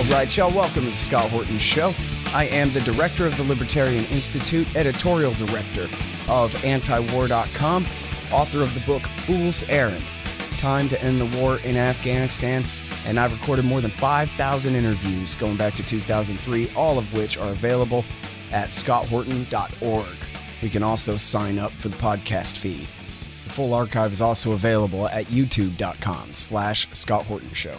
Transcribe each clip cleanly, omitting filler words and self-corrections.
right, y'all. Welcome to the Scott Horton Show. I am the director of the Libertarian Institute, editorial director of antiwar.com, author of the book Fool's Errand, Time to End the War in Afghanistan, and I've recorded more than 5,000 interviews going back to 2003, all of which are available at scotthorton.org. You can also sign up for the podcast feed. The full archive is also available at youtube.com/Scott Horton Show.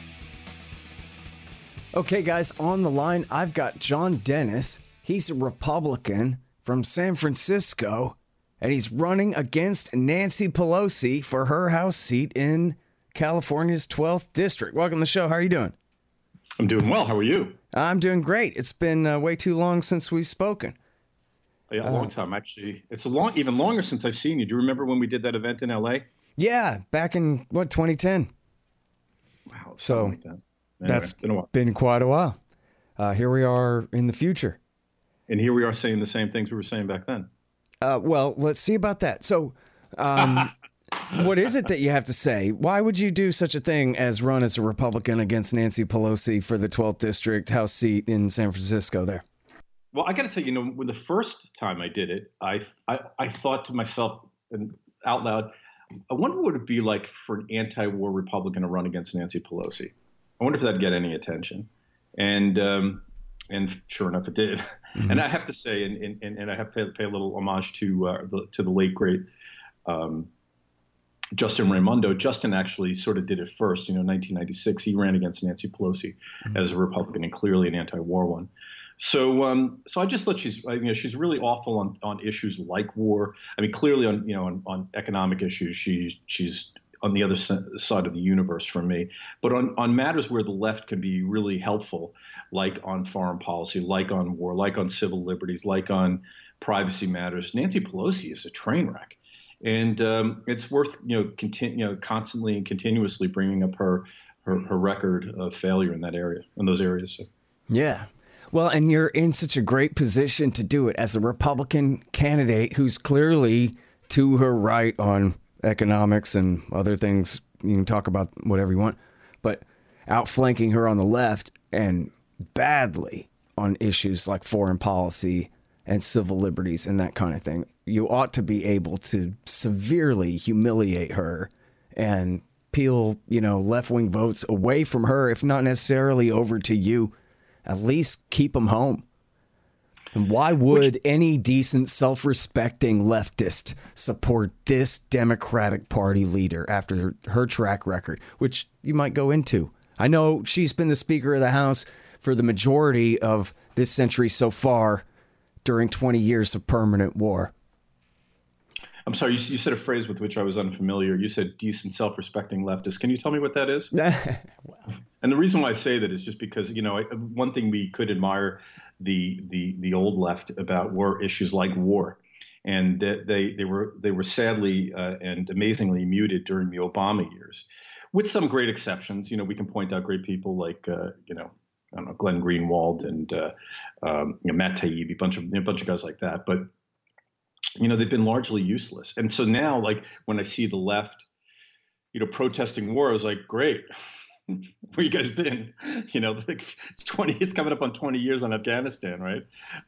Okay, guys, on the line, I've got John Dennis. He's a Republican from San Francisco, and he's running against Nancy Pelosi for her House seat in California's 12th District. Welcome to the show. How are you doing? I'm doing well. How are you? I'm doing great. It's been way too long since we've spoken. Yeah, a long time, actually. It's even longer since I've seen you. Do you remember when we did that event in L.A.? Yeah, back in, 2010? Wow. So like that. Anyway, that's been quite a while. Here we are in the future. And here we are saying the same things we were saying back then. Well, let's see about that. So what is it that you have to say? Why would you do such a thing as run as a Republican against Nancy Pelosi for the 12th District House seat in San Francisco there? Well, I got to say, when the first time I did it, I thought to myself and out loud, I wonder what it would be like for an anti-war Republican to run against Nancy Pelosi. I wonder if that'd get any attention. And sure enough, it did. Mm-hmm. And I have to say, and I have to pay a little homage to the late great Justin Raimondo. Justin actually sort of did it first. In 1996, he ran against Nancy Pelosi as a Republican and clearly an anti-war one. So I just thought she's really awful on issues like war. I mean, clearly on economic issues, she's on the other side of the universe from me. But on matters where the left can be really helpful, like on foreign policy, like on war, like on civil liberties, like on privacy matters, Nancy Pelosi is a train wreck. And it's worth constantly and continuously bringing up her record of failure in those areas. So. Yeah. Well, and you're in such a great position to do it as a Republican candidate who's clearly to her right on economics and other things. You can talk about whatever you want, but outflanking her on the left and badly on issues like foreign policy and civil liberties and that kind of thing. You ought to be able to severely humiliate her and peel, left-wing votes away from her, if not necessarily over to you. At least keep them home. And why would any decent, self-respecting leftist support this Democratic Party leader after her track record, which you might go into? I know she's been the Speaker of the House for the majority of this century so far during 20 years of permanent war. I'm sorry, you said a phrase with which I was unfamiliar. You said decent, self-respecting leftist. Can you tell me what that is? Wow. And the reason why I say that is just because, one thing we could admire the old left about were issues like war. And they were sadly and amazingly muted during the Obama years, with some great exceptions. We can point out great people like, I don't know, Glenn Greenwald and Matt Taibbi, a bunch of guys like that. But they've been largely useless. And so now, like, when I see the left, protesting war, I was like, great. Where you guys been? It's coming up on 20 years on Afghanistan, right?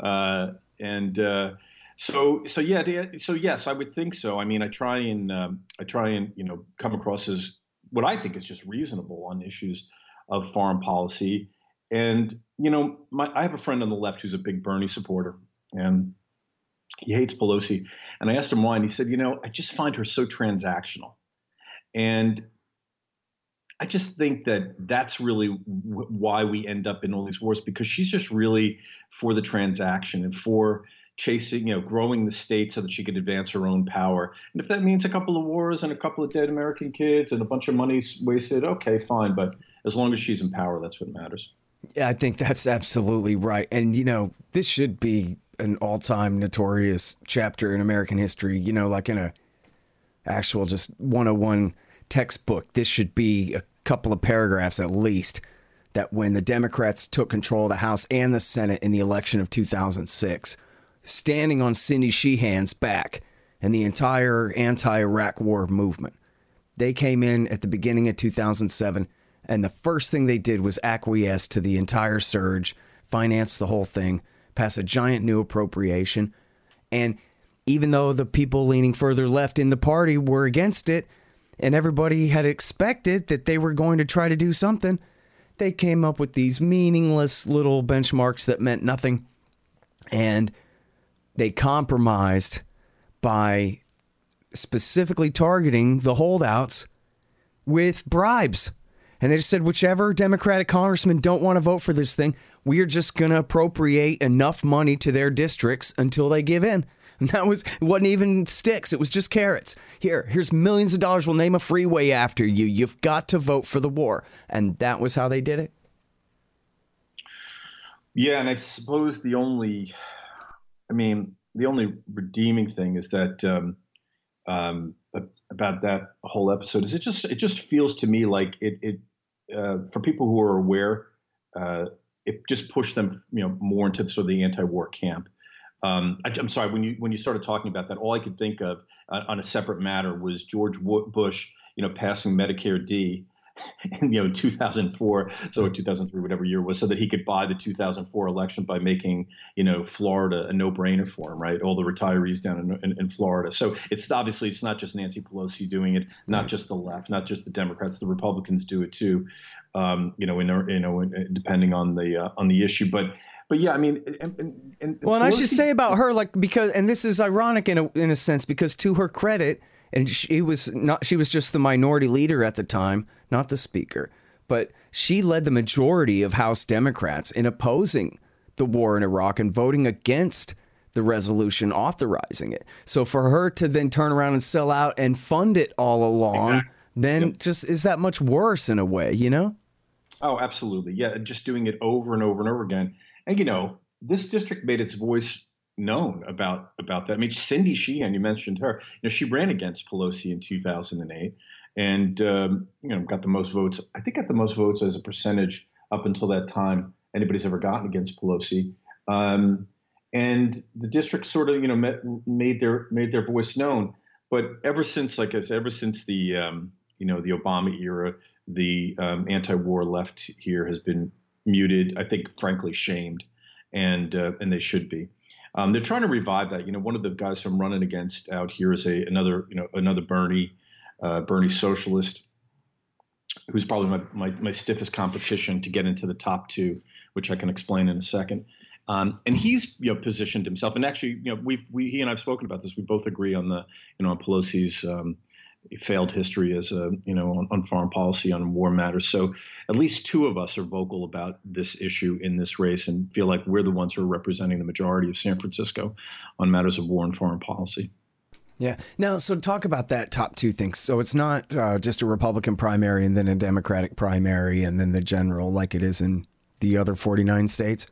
So yes, I would think so. I mean, I try and come across as what I think is just reasonable on issues of foreign policy. And I have a friend on the left who's a big Bernie supporter, and he hates Pelosi. And I asked him why, and he said, I just find her so transactional. And I just think that that's really why we end up in all these wars, because she's just really for the transaction and for chasing, growing the state so that she could advance her own power. And if that means a couple of wars and a couple of dead American kids and a bunch of money wasted, okay, fine. But as long as she's in power, that's what matters. Yeah, I think that's absolutely right. And, this should be an all-time notorious chapter in American history, like in a actual just 101 textbook. This should be a couple of paragraphs at least, that when the Democrats took control of the House and the Senate in the election of 2006, standing on Cindy Sheehan's back and the entire anti-Iraq war movement, they came in at the beginning of 2007 And the first thing they did was acquiesce to the entire surge, finance the whole thing, pass a giant new appropriation. And even though the people leaning further left in the party were against it, and everybody had expected that they were going to try to do something, they came up with these meaningless little benchmarks that meant nothing. And they compromised by specifically targeting the holdouts with bribes. And they just said, whichever Democratic congressmen don't want to vote for this thing, we are just going to appropriate enough money to their districts until they give in. And it wasn't even sticks. It was just carrots. Here's millions of dollars. We'll name a freeway after you. You've got to vote for the war. And that was how they did it. Yeah. And I suppose the only redeeming thing is that about that whole episode is it just feels to me like it for people who are aware, it just pushed them, more into sort of the anti-war camp. I'm sorry, when you started talking about that, all I could think of on a separate matter was George Bush, passing Medicare D, in 2004, so 2003, whatever year it was, so that he could buy the 2004 election by making, Florida a no-brainer for him, right? All the retirees down in Florida. So it's obviously it's not just Nancy Pelosi doing it, not just the left, not just the Democrats, the Republicans do it too, depending on the issue, but yeah, I mean, and well, and I should say about her, and this is ironic in a sense, because to her credit, and she was just the minority leader at the time, not the speaker, but she led the majority of House Democrats in opposing the war in Iraq and voting against the resolution authorizing it. So for her to then turn around and sell out and fund it all along, exactly. Then just is that much worse in a way, Oh, absolutely. Yeah. Just doing it over and over and over again. And, this district made its voice known about that. I mean, Cindy Sheehan, you mentioned her, she ran against Pelosi in 2008 and, got the most votes. I think got the most votes as a percentage up until that time anybody's ever gotten against Pelosi. And the district sort of, made their voice known. But ever since, like I said, ever since the, the Obama era, the anti-war left here has been muted, I think, frankly, shamed, and they should be. They're trying to revive that. One of the guys I'm running against out here is another Bernie socialist, who's probably my stiffest competition to get into the top two, which I can explain in a second. And he's positioned himself, and actually, he and I've spoken about this. We both agree on the on Pelosi's failed history as on foreign policy, on war matters. So at least two of us are vocal about this issue in this race and feel like we're the ones who are representing the majority of San Francisco on matters of war and foreign policy. Yeah. Now, so talk about that top two things. So it's not just a Republican primary and then a Democratic primary and then the general like it is in the other 49 states?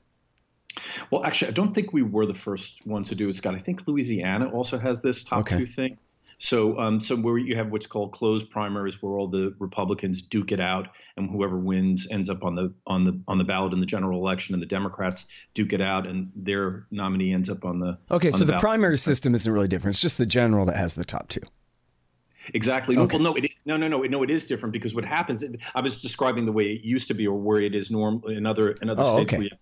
Well, actually, I don't think we were the first ones to do it, Scott. I think Louisiana also has this top two thing. So where you have what's called closed primaries, where all the Republicans duke it out, and whoever wins ends up on the ballot in the general election, and the Democrats duke it out, and their nominee ends up on the. Okay, so the primary system isn't really different. It's just the general that has the top two. Exactly. Okay. Well, no, it is different because what happens. I was describing the way it used to be, or where it is normal in other states. Okay. Where you have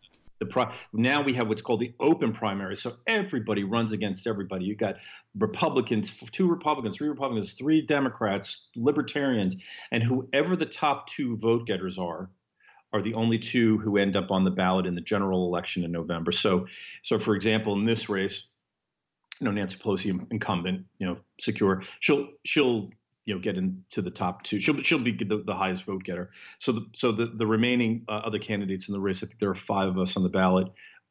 now we have what's called the open primary. So everybody runs against everybody. You've got Republicans, 2 Republicans, 3 Republicans, 3 Democrats, Libertarians, and whoever the top 2 vote getters are the only 2 who end up on the ballot in the general election in November. So for example, in this race, Nancy Pelosi, incumbent, secure, she'll get into the top 2. She'll be the highest vote getter. So the remaining other candidates in the race, I think there are 5 of us on the ballot,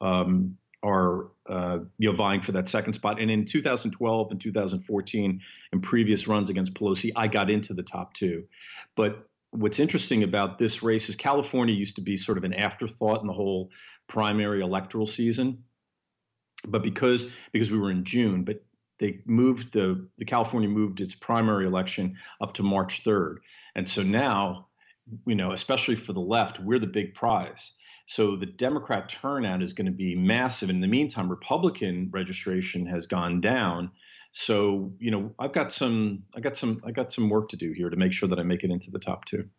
are vying for that second spot. And in 2012 and 2014, in previous runs against Pelosi, I got into the top 2. But what's interesting about this race is California used to be sort of an afterthought in the whole primary electoral season. But because we were in June, but they moved the California moved its primary election up to March 3rd. And so now, especially for the left, we're the big prize. So the Democrat turnout is going to be massive. In the meantime, Republican registration has gone down. So, I got some work to do here to make sure that I make it into the top 2.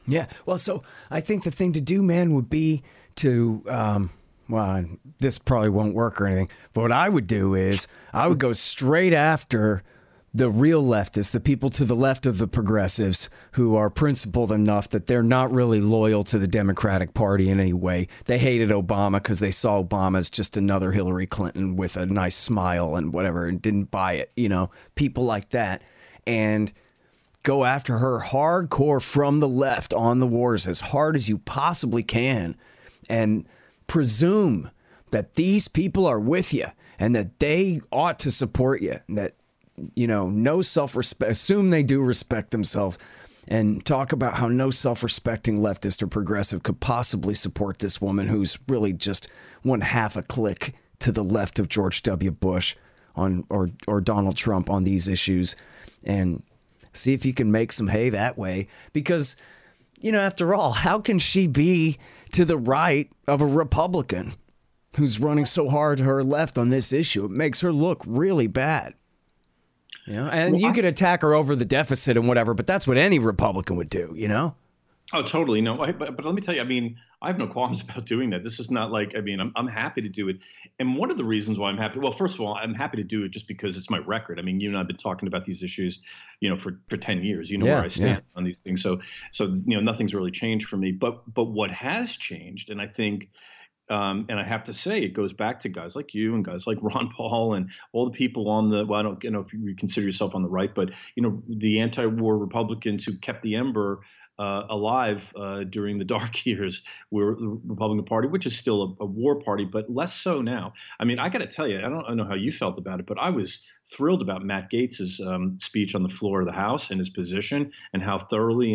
Yeah. Well, so I think the thing to do, man, would be to, well, this probably won't work or anything, but what I would do is I would go straight after the real leftists, the people to the left of the progressives who are principled enough that they're not really loyal to the Democratic Party in any way. They hated Obama because they saw Obama as just another Hillary Clinton with a nice smile and whatever and didn't buy it, you know, people like that. And go after her hardcore from the left on the wars as hard as you possibly can and presume that these people are with you and that they ought to support you and that, you know, no self-respect, assume they do respect themselves and talk about how no self-respecting leftist or progressive could possibly support this woman who's really just one half a click to the left of George W. Bush on or Donald Trump on these issues, and see if you can make some hay that way. Because, you know, after all, how can she be to the right of a Republican who's running so hard to her left on this issue? It makes her look really bad. You know, and well, you could attack her over the deficit and whatever, but that's what any Republican would do, you know? Oh, totally. No, but let me tell you, I mean, I have no qualms about doing that. This is not like, I mean, I'm happy to do it. And one of the reasons why I'm happy, well, first of all, I'm happy to do it just because it's my record. I mean, you and I have been talking about these issues, you know, for 10 years, you know, where I stand on these things. So, you know, nothing's really changed for me. But what has changed, and I think, and I have to say, it goes back to guys like you and guys like Ron Paul and all the people on the, well, I don't know if you consider yourself on the right, but, you know, the anti-war Republicans who kept the ember alive during the dark years were the Republican Party, which is still a war party, but less so now. I mean, I got to tell you, I don't know how you felt about it, but I was thrilled about Matt Gaetz's speech on the floor of the House and his position and how thoroughly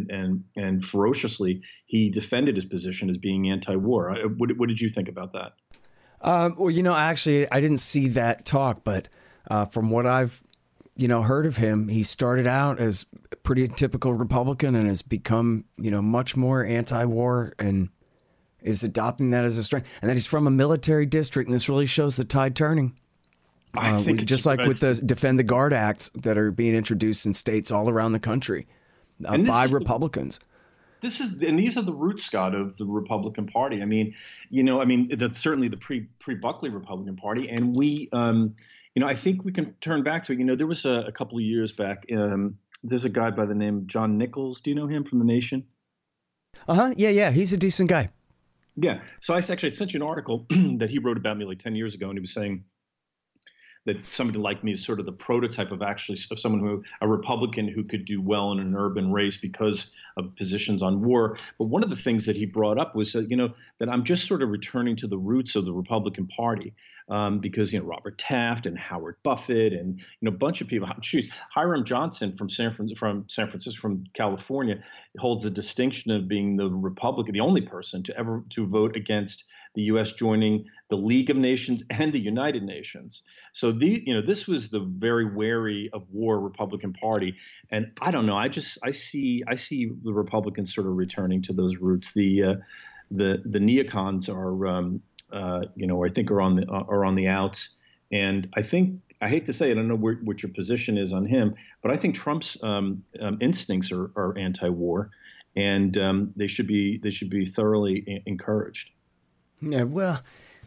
and ferociously he defended his position as being anti-war. What did you think about that? Well, you know, actually, I didn't see that talk, but from what I've heard of him, he started out as a pretty typical Republican and has become, much more anti-war and is adopting that as a strength. And that he's from a military district, and this really shows the tide turning. I think just like with the Defend the Guard Acts that are being introduced in states all around the country by Republicans. These are the roots, Scott, of the Republican Party. I mean, that's certainly the pre-Buckley Republican Party, and we. I think we can turn back to it. There was a couple of years back. There's a guy by the name of John Nichols. Do you know him from The Nation? Yeah. He's a decent guy. Yeah. So I sent you an article that he wrote about me like 10 years ago, and he was saying that somebody like me is sort of the prototype of someone a Republican who could do well in an urban race because of positions on war. But one of the things that he brought up was, that I'm just sort of returning to the roots of the Republican Party. Because Robert Taft and Howard Buffett and a bunch of people. Hiram Johnson from San Francisco, from California, holds the distinction of being the only person to vote against the U.S. joining the League of Nations and the United Nations. So this was the very wary of war Republican Party, and I don't know. I see the Republicans sort of returning to those roots. The neocons are. I think are on the outs, and I hate to say it, I don't know what your position is on him, but I think Trump's instincts are anti-war, and they should be thoroughly encouraged. Yeah, well,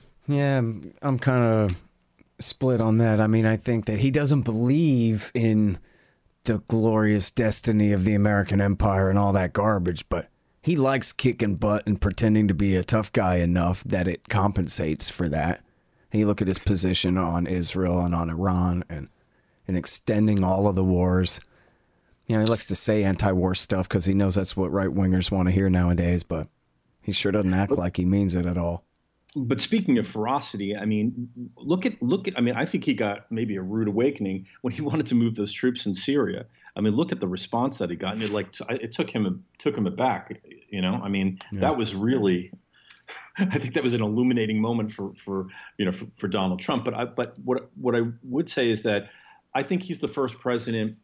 I'm kind of split on that. I mean, I think that he doesn't believe in the glorious destiny of the American empire and all that garbage, but he likes kicking butt and pretending to be a tough guy enough that it compensates for that. You look at his position on Israel and on Iran and extending all of the wars. He likes to say anti-war stuff because he knows that's what right-wingers want to hear nowadays, but he sure doesn't act like he means it at all. But speaking of ferocity, I mean, look at. I mean, I think he got maybe a rude awakening when he wanted to move those troops in Syria. I mean, look at the response that he got, and it took him aback. I mean, that was really. I think that was an illuminating moment for Donald Trump. But what I would say is that I think he's the first president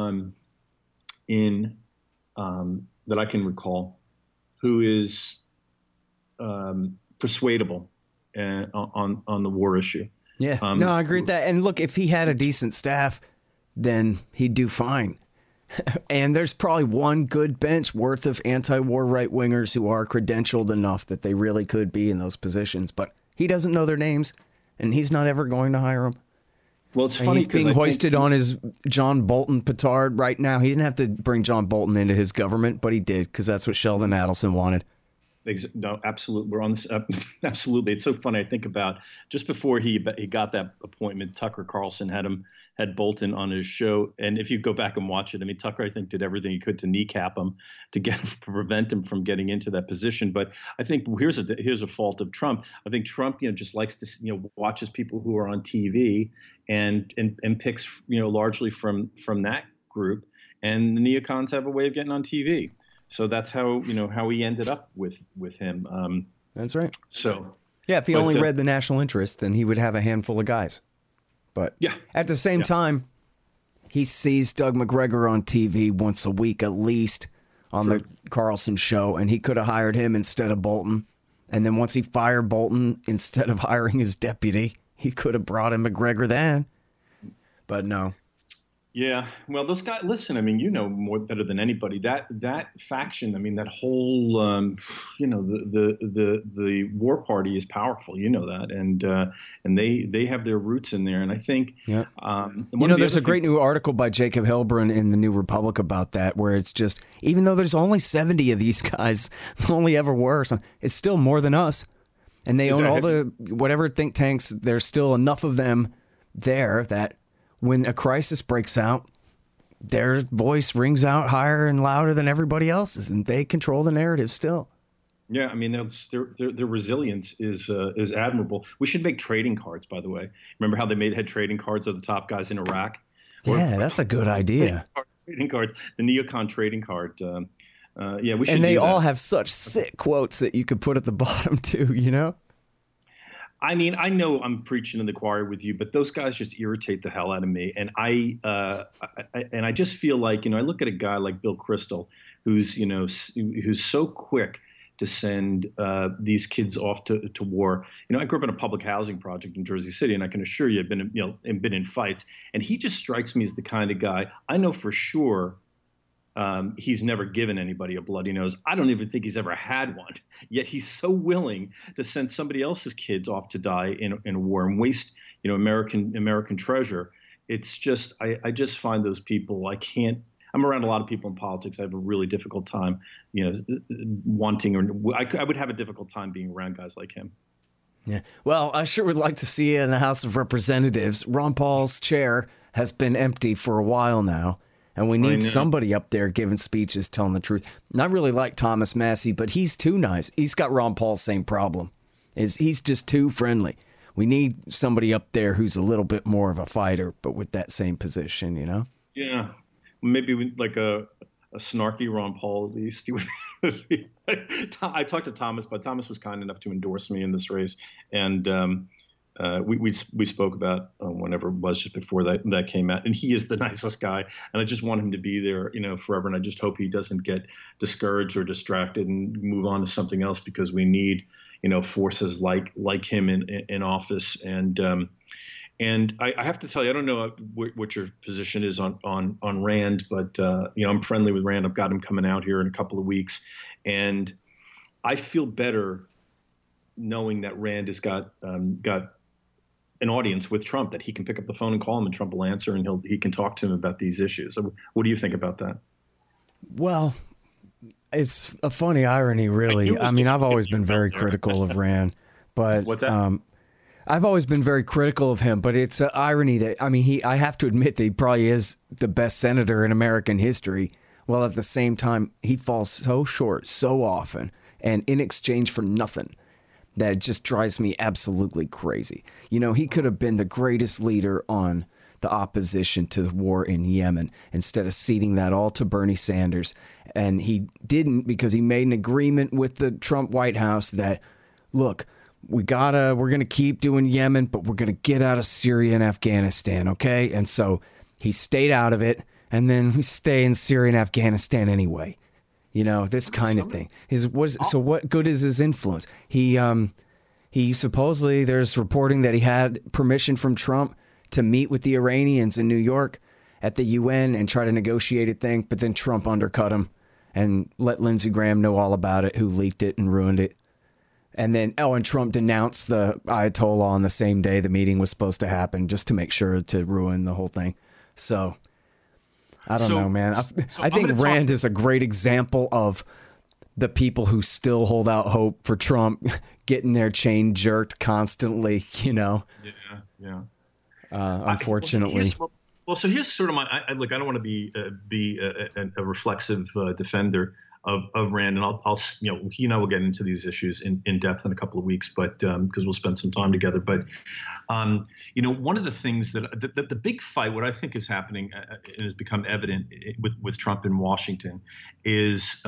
that I can recall who is persuadable on the war issue. Yeah, no, I agree with that. And look, if he had a decent staff, then he'd do fine. And there's probably one good bench worth of anti-war right-wingers who are credentialed enough that they really could be in those positions. But he doesn't know their names, and he's not ever going to hire them. Well, it's funny. He's being hoisted on his John Bolton petard right now. He didn't have to bring John Bolton into his government, but he did, because that's what Sheldon Adelson wanted. No, absolutely. We're on this. Absolutely. It's so funny. I think about just before he got that appointment, Tucker Carlson had Bolton on his show. And if you go back and watch it, I mean, Tucker, I think, did everything he could to kneecap him to prevent him from getting into that position. But I think here's a fault of Trump. I think Trump, just likes to, watches people who are on TV and picks, largely from that group. And the neocons have a way of getting on TV. So that's how he ended up with him. That's right. So yeah, if he only read the national interest, then he would have a handful of guys. But yeah, at the same time, he sees Doug McGregor on TV once a week at least on the Carlson show, and he could have hired him instead of Bolton. And then once he fired Bolton, instead of hiring his deputy, he could have brought in McGregor then. But no. Yeah, well, those guys. Listen, I mean, more better than anybody that faction. I mean, that whole, the war party is powerful. That, and they have their roots in there. And I think, there's a great new article by Jacob Hilbrun in the New Republic about that, where it's just, even though there's only 70 of these guys, only ever were, it's still more than us, and they own all the whatever think tanks. There's still enough of them there that when a crisis breaks out, their voice rings out higher and louder than everybody else's, and they control the narrative still. Yeah, I mean, their resilience is admirable. We should make trading cards, by the way. Remember how they had trading cards of the top guys in Iraq? Yeah, that's a good idea. Trading cards, the neocon trading card. We should. And they all have such sick quotes that you could put at the bottom too. I mean, I know I'm preaching in the choir with you, but those guys just irritate the hell out of me. And I just feel like, I look at a guy like Bill Kristol, who's so quick to send these kids off to war. I grew up in a public housing project in Jersey City, and I can assure you I've been in fights. And he just strikes me as the kind of guy, I know for sure, he's never given anybody a bloody nose. I don't even think he's ever had one. Yet he's so willing to send somebody else's kids off to die in a war and waste, American treasure. It's just, I just find those people, I'm around a lot of people in politics. I have a really difficult time, I would have a difficult time being around guys like him. Yeah. Well, I sure would like to see you in the House of Representatives. Ron Paul's chair has been empty for a while now. And we need somebody up there giving speeches, telling the truth. And I really like Thomas Massie, but he's too nice. He's got Ron Paul's same problem. He's just too friendly. We need somebody up there who's a little bit more of a fighter, but with that same position, Yeah. Maybe like a snarky Ron Paul, at least. I talked to Thomas, but Thomas was kind enough to endorse me in this race. And we spoke about whenever it was just before that came out, and he is the nicest guy, and I just want him to be there, forever. And I just hope he doesn't get discouraged or distracted and move on to something else, because we need, forces like him in office. And I have to tell you, I don't know what your position is on Rand, but I'm friendly with Rand. I've got him coming out here in a couple of weeks, and I feel better knowing that Rand has got an audience with Trump, that he can pick up the phone and call him, and Trump will answer, and he can talk to him about these issues. So what do you think about that? Well, it's a funny irony, really. I mean, I've always been very critical of Rand, but what's that? I've always been very critical of him, but it's an irony that, I have to admit that he probably is the best senator in American history, while at the same time, he falls so short so often, and in exchange for nothing. That it just drives me absolutely crazy. He could have been the greatest leader on the opposition to the war in Yemen instead of ceding that all to Bernie Sanders. And he didn't, because he made an agreement with the Trump White House that, look, we're going to keep doing Yemen, but we're going to get out of Syria and Afghanistan, okay? And so he stayed out of it, and then we stay in Syria and Afghanistan anyway. This kind of thing. So what good is his influence? He supposedly, there's reporting that he had permission from Trump to meet with the Iranians in New York, at the UN and try to negotiate a thing, but then Trump undercut him and let Lindsey Graham know all about it, who leaked it and ruined it. And then, and Trump denounced the Ayatollah on the same day the meeting was supposed to happen, just to make sure to ruin the whole thing. So, I don't know, man. I think Rand is a great example of the people who still hold out hope for Trump getting their chain jerked constantly, you know? Yeah. Unfortunately. So here's sort of my look. I don't want to be a reflexive defender of Rand, and I'll he and I will get into these issues in depth in a couple of weeks, but because we'll spend some time together. But one of the things that the big fight, what I think is happening, and has become evident with Trump in Washington, is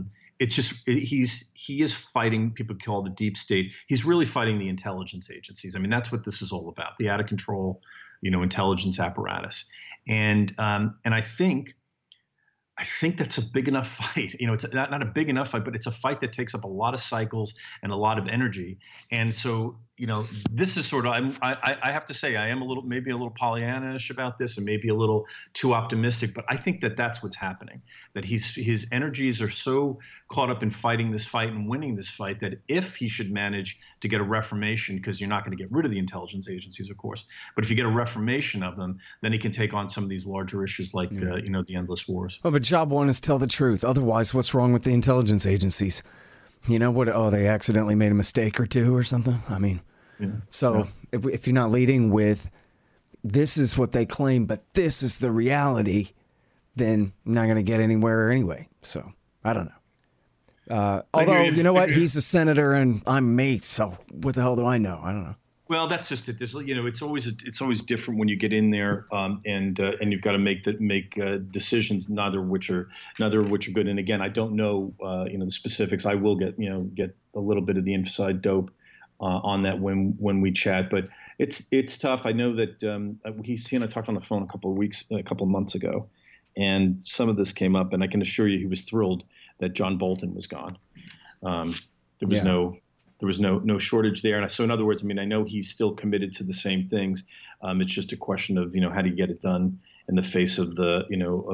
he is fighting, people call the deep state. He's really fighting the intelligence agencies. I mean, that's what this is all about, the out of control, intelligence apparatus. And I think that's a big enough fight. It's not a big enough fight, but it's a fight that takes up a lot of cycles and a lot of energy. And so, this is sort of, I have to say, I am maybe a little Pollyanna-ish about this, and maybe a little too optimistic, but I think that that's what's happening, that his energies are so caught up in fighting this fight and winning this fight that if he should manage to get a reformation, because you're not going to get rid of the intelligence agencies, of course, but if you get a reformation of them, then he can take on some of these larger issues like, the endless wars. Oh, but job one is tell the truth. Otherwise, what's wrong with the intelligence agencies? You know what? Oh, they accidentally made a mistake or two or something. I mean, if you're not leading with this is what they claim, but this is the reality, then you're not going to get anywhere anyway. So I don't know. Although, you know what? He's a senator and I'm mate. So what the hell do I know? I don't know. Well, that's just it. There's, it's always different when you get in there, and you've got to make decisions, neither of which are good. And again, I don't know, the specifics. I will get a little bit of the inside dope on that when we chat. But it's tough. I know that he and I talked on the phone a couple of months ago, and some of this came up, and I can assure you he was thrilled that John Bolton was gone. There was no shortage there. And so in other words, I mean, I know he's still committed to the same things. It's just a question of, how do you get it done in the face of the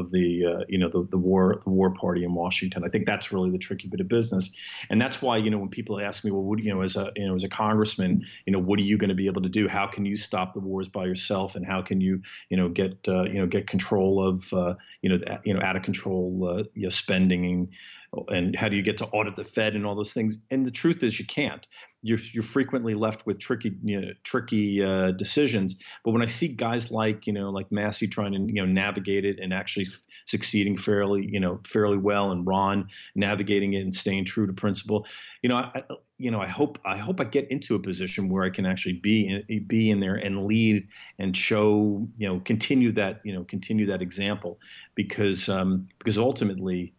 war party in Washington. I think that's really the tricky bit of business. And that's why, when people ask me, well, what, as a congressman, what are you going to be able to do? How can you stop the wars by yourself? And how can you, get control of, out of control spending, and how do you get to audit the Fed and all those things? And the truth is you can't. You're frequently left with tricky decisions. But when I see guys like Massey trying to navigate it and actually succeeding fairly well, and Ron navigating it and staying true to principle, I hope I get into a position where I can actually be in there and lead and show continue that example, because ultimately.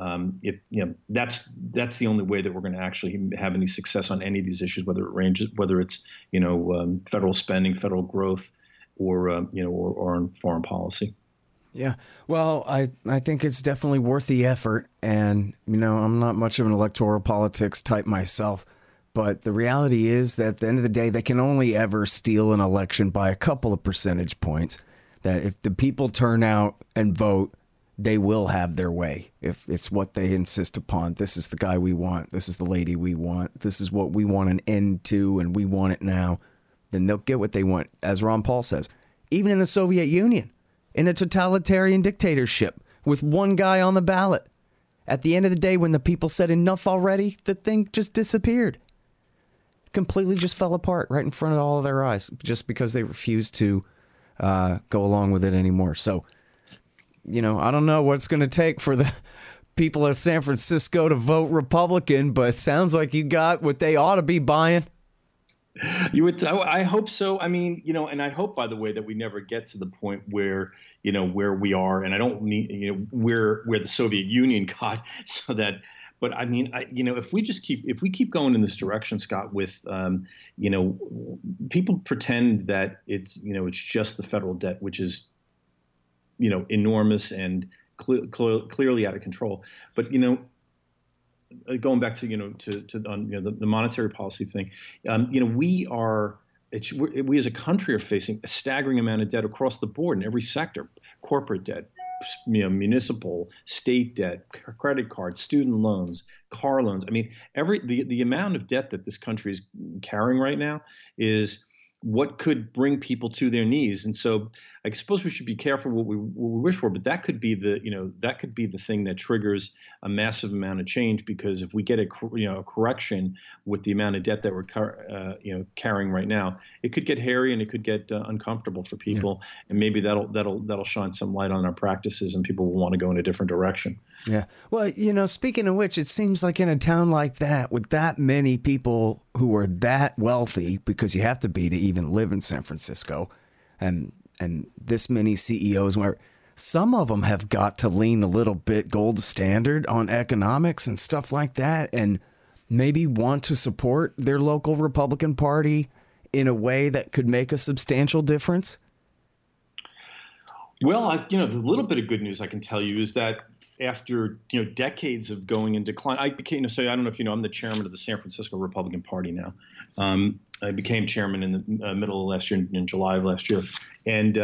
That's the only way that we're going to actually have any success on any of these issues, whether it's federal spending, federal growth, or on foreign policy. Yeah, well, I think it's definitely worth the effort, and I'm not much of an electoral politics type myself, but the reality is that at the end of the day, they can only ever steal an election by a couple of percentage points. That if the people turn out and vote, they will have their way. If it's what they insist upon, this is the guy we want, this is the lady we want, this is what we want an end to, and we want it now, then they'll get what they want. As Ron Paul says, even in the Soviet Union, in a totalitarian dictatorship with one guy on the ballot, at the end of the day, when the people said enough already, the thing just disappeared. Completely just fell apart right in front of all of their eyes, just because they refused to go along with it anymore. So, I don't know what it's going to take for the people of San Francisco to vote Republican, but it sounds like you got what they ought to be buying. I hope so. I mean, and I hope, by the way, that we never get to the point where we are, and I don't need, where the Soviet Union got, so that. But I mean, if we keep going in this direction, Scott, with people pretend that it's just the federal debt, which is enormous and clearly out of control. But going back to the monetary policy thing, we are we as a country are facing a staggering amount of debt across the board in every sector: corporate debt, municipal, state debt, credit cards, student loans, car loans. I mean, the amount of debt that this country is carrying right now is what could bring people to their knees. And so I suppose we should be careful what we wish for, but that could be the thing that triggers a massive amount of change, because if we get a correction with the amount of debt that we're carrying right now, it could get hairy and it could get uncomfortable for people. Yeah. And maybe that'll shine some light on our practices, and people will want to go in a different direction. Yeah. Well, speaking of which, it seems like in a town like that, with that many people who are that wealthy, because you have to be to even live in San Francisco, and this many CEOs, where some of them have got to lean a little bit gold standard on economics and stuff like that, and maybe want to support their local Republican Party in a way that could make a substantial difference? Well, the little bit of good news I can tell you is that after decades of going in decline, I became, I don't know if I'm the chairman of the San Francisco Republican Party now. I became chairman in the middle of last year, in July of last year, and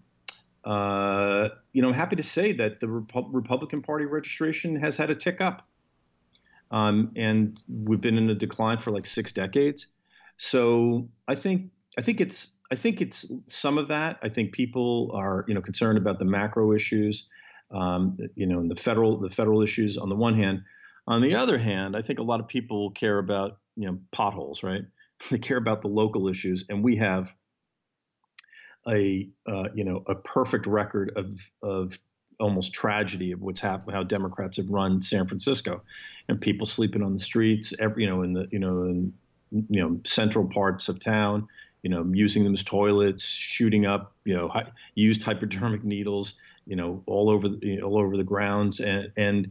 I'm happy to say that the Republican Party registration has had a tick up, and we've been in a decline for like 6 decades. So I think it's some of that. I think people are concerned about the macro issues. And the federal issues on the one hand. On the other hand, I think a lot of people care about potholes, right? They care about the local issues, and we have a perfect record of almost tragedy of what's happened, how Democrats have run San Francisco, and people sleeping on the streets, in central parts of town, using them as toilets, shooting up used hypodermic needles, all over the grounds, and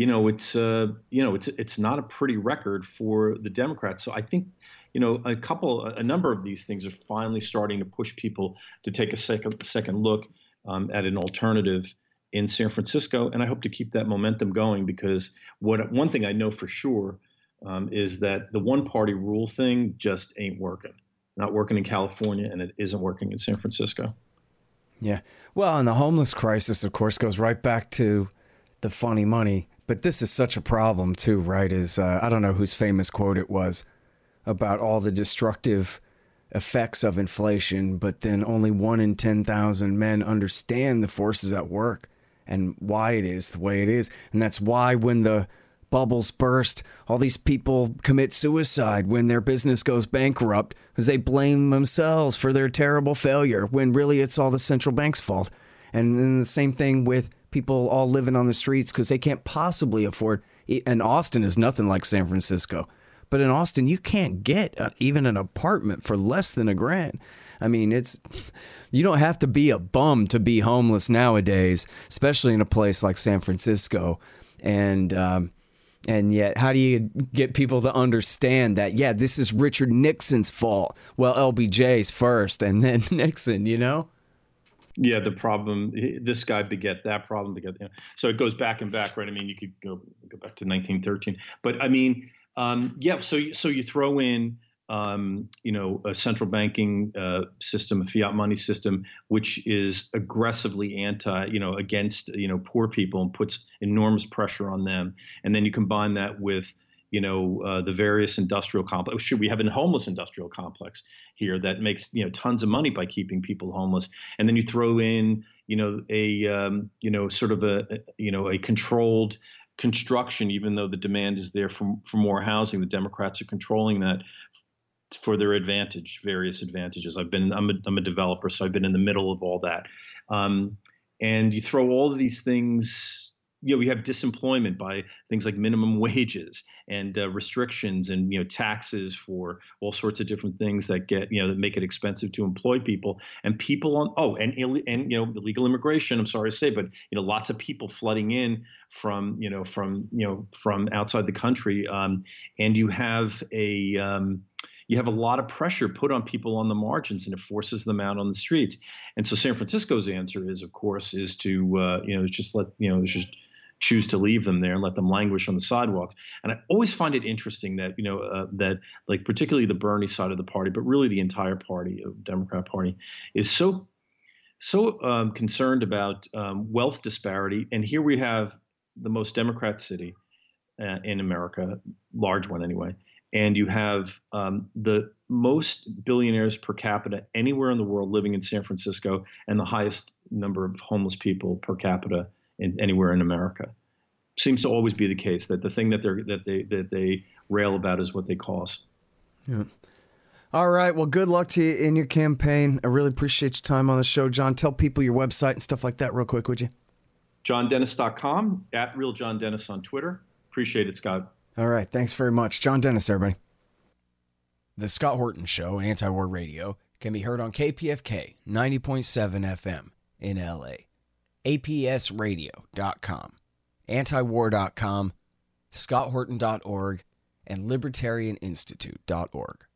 it's not a pretty record for the Democrats. So I think a number of these things are finally starting to push people to take a second look at an alternative in San Francisco, and I hope to keep that momentum going, because one thing I know for sure is that the one-party rule thing just ain't working. Not working in California, and it isn't working in San Francisco. Yeah. Well, and the homeless crisis, of course, goes right back to the funny money. But this is such a problem, too, right? I don't know whose famous quote it was about all the destructive effects of inflation, but then only 1 in 10,000 men understand the forces at work and why it is the way it is. And that's why when the bubbles burst, all these people commit suicide when their business goes bankrupt, because they blame themselves for their terrible failure, when really it's all the central bank's fault. And then the same thing with people all living on the streets because they can't possibly afford. And Austin is nothing like San Francisco. But in Austin, you can't get even an apartment for less than $1,000. I mean, you don't have to be a bum to be homeless nowadays, especially in a place like San Francisco. And yet, how do you get people to understand that, yeah, this is Richard Nixon's fault? Well, LBJ's first and then Nixon, Yeah, the problem, this guy beget that problem. So it goes back and back, right? I mean, you could go back to 1913. But I mean, so you throw in, a central banking system, a fiat money system, which is aggressively against, poor people and puts enormous pressure on them. And then you combine that with, the various industrial complex. We have a homeless industrial complex here that makes, tons of money by keeping people homeless. And then you throw in, sort of a controlled construction, even though the demand is there for more housing. The Democrats are controlling that for their various advantages. I'm a developer, so I've been in the middle of all that. And you throw all of these things, we have disemployment by things like minimum wages and restrictions and, taxes for all sorts of different things that that make it expensive to employ people, and people illegal immigration. I'm sorry to say, but, lots of people flooding in from outside the country. And you have a lot of pressure put on people on the margins, and it forces them out on the streets. And so San Francisco's answer is, of course, to just choose to leave them there and let them languish on the sidewalk. And I always find it interesting that, that like particularly the Bernie side of the party, but really the entire party of Democrat Party is so concerned about wealth disparity. And here we have the most Democrat city in America, large one anyway. And you have the most billionaires per capita anywhere in the world living in San Francisco, and the highest number of homeless people per capita anywhere in America. Seems to always be the case that the thing that they rail about is what they cause. Yeah. All right. Well, good luck to you in your campaign. I really appreciate your time on the show, John. Tell people your website and stuff like that real quick, would you? JohnDennis.com, @RealJohnDennis on Twitter. Appreciate it, Scott. All right. Thanks very much. John Dennis, everybody. The Scott Horton Show, Anti-War Radio, can be heard on KPFK 90.7 FM in LA, APSradio.com, antiwar.com, scotthorton.org, and libertarianinstitute.org.